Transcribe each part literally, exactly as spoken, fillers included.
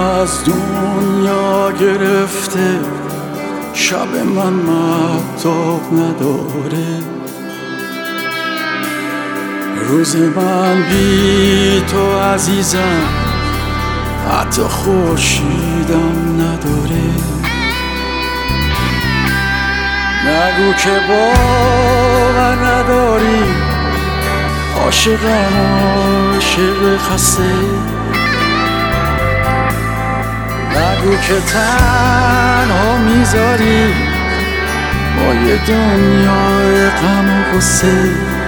از دنیا گرفته، شب من مهتاب نداره، روز من بی تو عزیزم حتی خورشیدم نداره. نگو که باور نداری، عاشقم عاشق خسته. نگو که تنها میذاری با یه دنیای غم و غصه.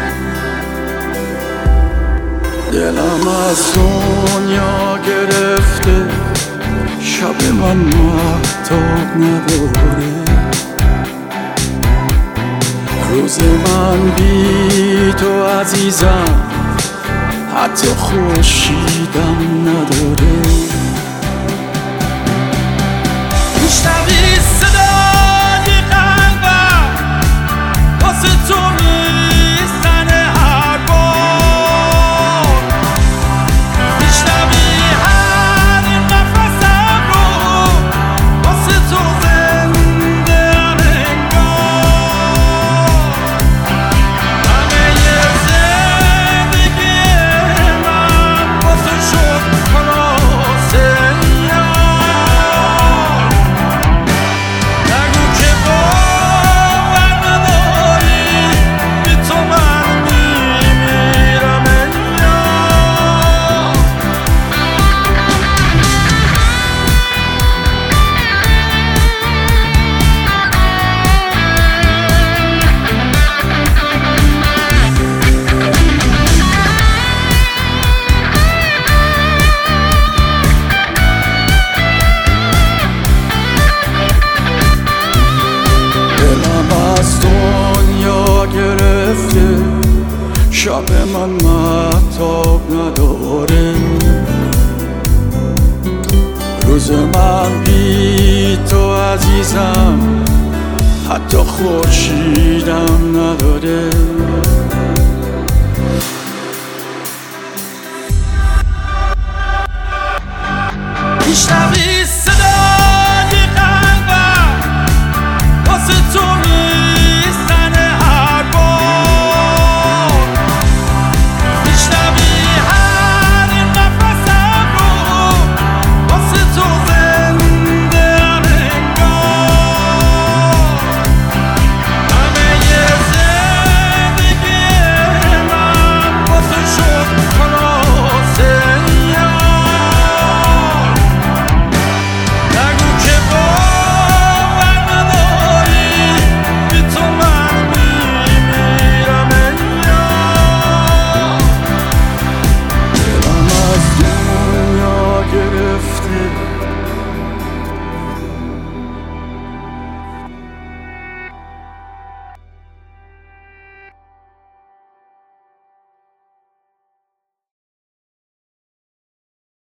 دلم از دنیا گرفته، شب من مهتاب نداره، روز من بی تو عزیزم حتی خورشیدم نداره. میشنوی صدای قلبم واسه تو میزنه هر بار، میشنوی هر نفسم رو واسه تو زنده ام انگار. همه زندگی من واسه شد خلاصه. از دنیا گرفته، شب من مهتاب نداره، روز من بی تو عزیزم حتی خورشیدم نداره. میشنوی